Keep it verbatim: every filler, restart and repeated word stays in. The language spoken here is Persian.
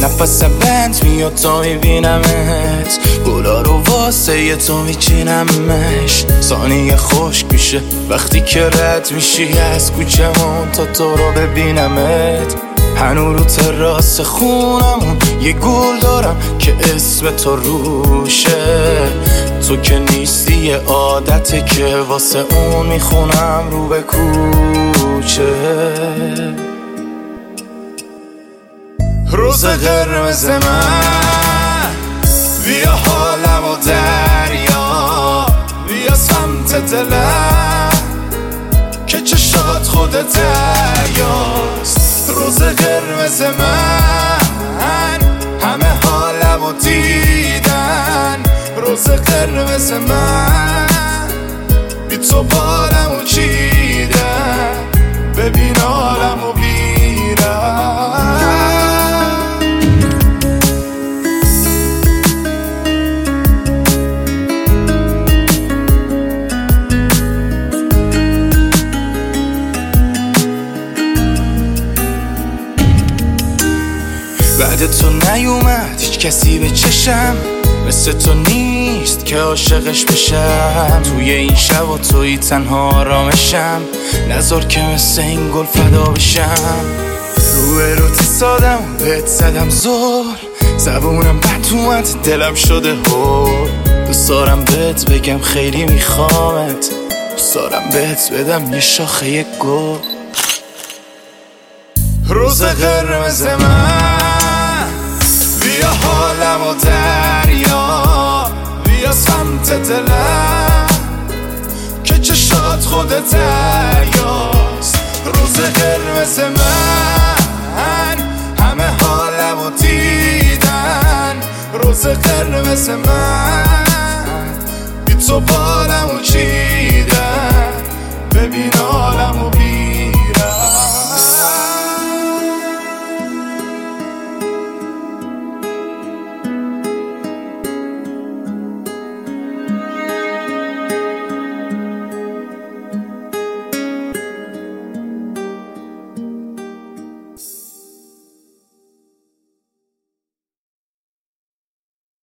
نفسم بند میاد تا میبینمت، گلا رو واسه یه تو میچینمش. ثانیه خشک میشه وقتی که رد میشی از کوچمون تا تو رو ببینمت. هنو رو تراس خونمون یه گل دارم که اسم تو روشه، تو که نیستی یه عادته که واسه اون میخونم رو به کوچه. روز قرمز من بیا حالم و دریا، بیا سمت دلم که چشات خودت دریاست. روز قرمز من همه حالم و دیدن، روز قرمز من بی تو بالم و چیدن، ببین حالم و بیرم. بعد تو نیومد هیچ کسی به چشم، مثل تو نیست که عاشقش بشم. توی این شب و توی تنها آرامشم، نذار که مثل این گل فدا بشم. روی رو سادم بهت زدم زور، زبونم بد اومد دلم شده هول. دوست دارم بهت بگم خیلی میخوامت، دوست دارم بهت بدم یه شاخه گل. روز قرمز من بیا حالم و دریا، بیا سمت دلم که چشات خودت دریاست. روز قرمز من همه حالم و دیدن، روز قرمز من بی تو بالم و چی